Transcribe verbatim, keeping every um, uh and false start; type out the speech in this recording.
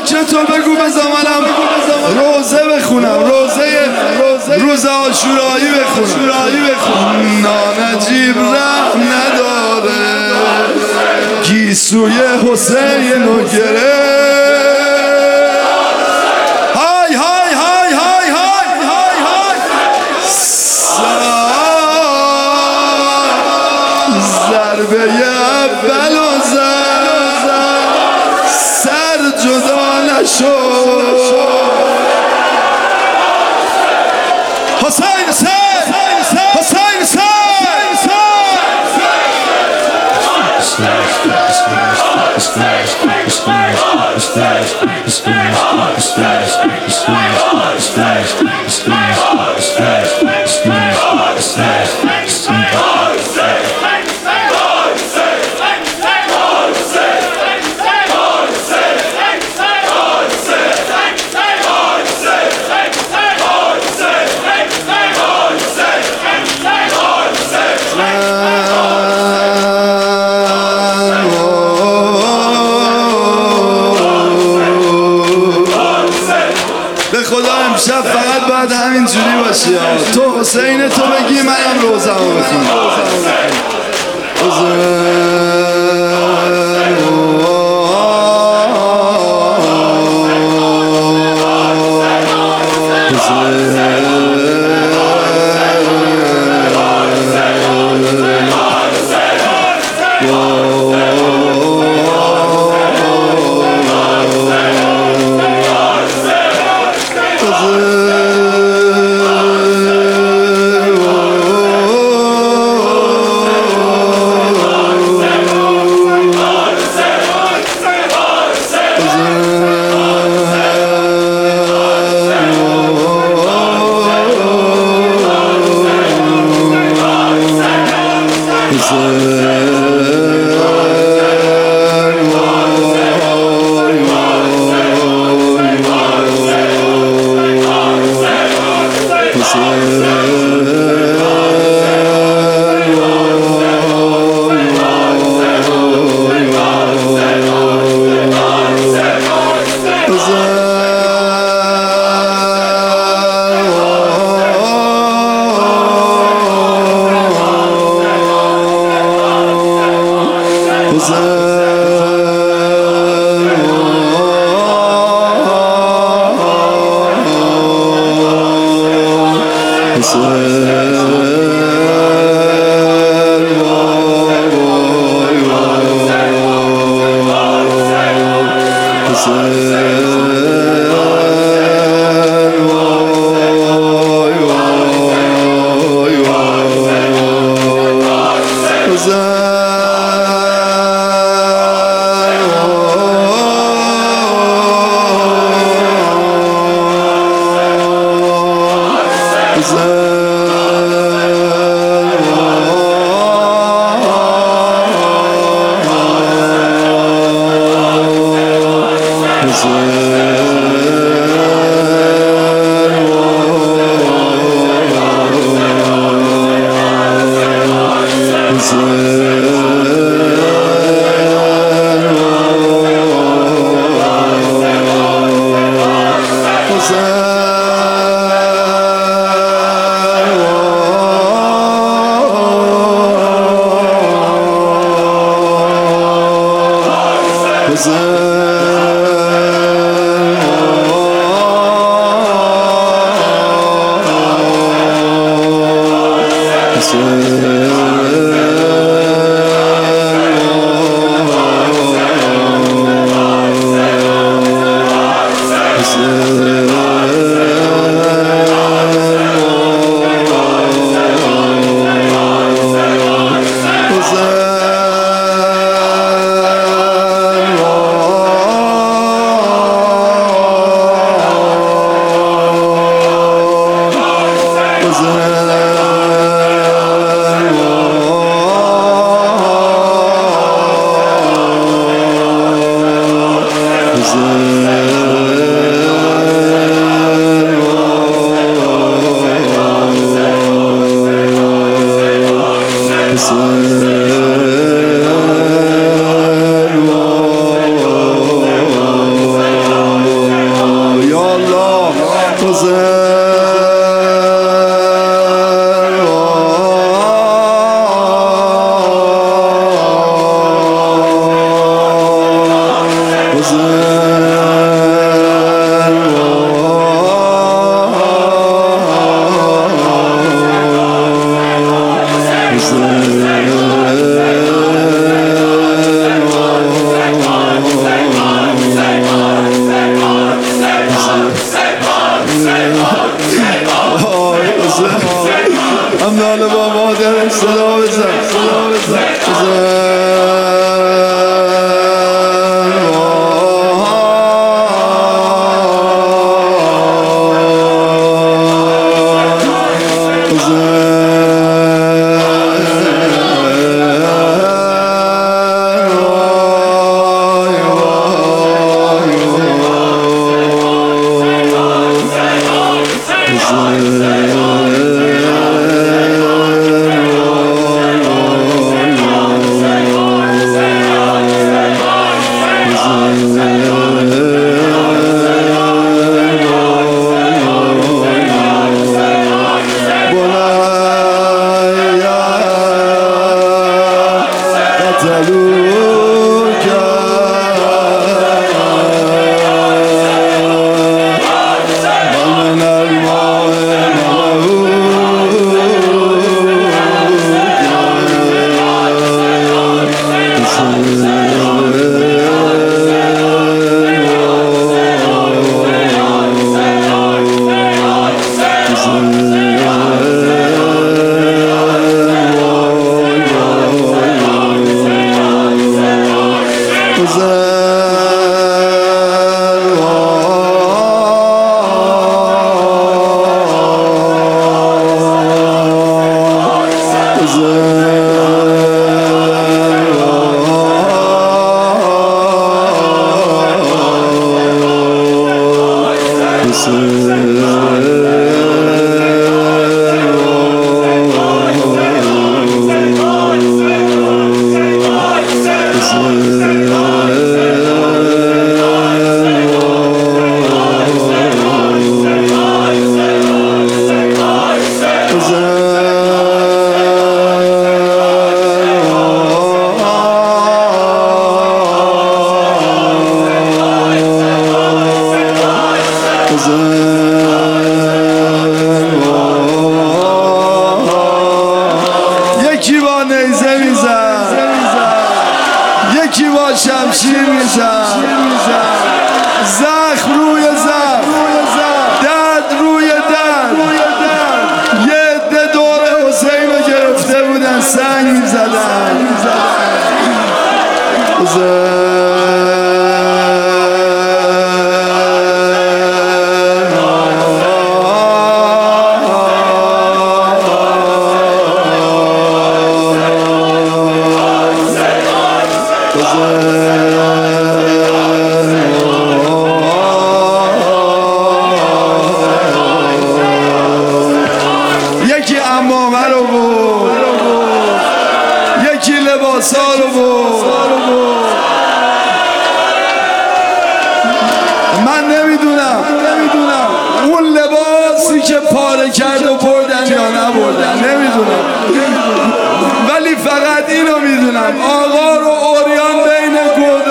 ذکر تو بگو بذار منم روزه بخونم، روزه روز عاشورایی بخونم. نانجیب رحم نداره گیسوی حسین و گره. های های های های های های های ضربه اول و زد سر جدا نشد. حسین حسین حسین خدا امشب فقط باید همین جوری باشی. تو حسین تو بگی منم روزمو بخونم. همدان با مادرش صدا بزن صدا بزن یکی با نیزه میزن یکی با شمشیر میزن زخم روی زخم درد روی درد یه عده دور حسین رو گرفته بودن سنگ میزدن یکی عمامه رو بود یکی لباسا رو بود من نمیدونم اون لباسی که پاره کرد و بردن یا نبردن نمیدونم ولی فقط اینو میدونم آقا رو عریان بین گودال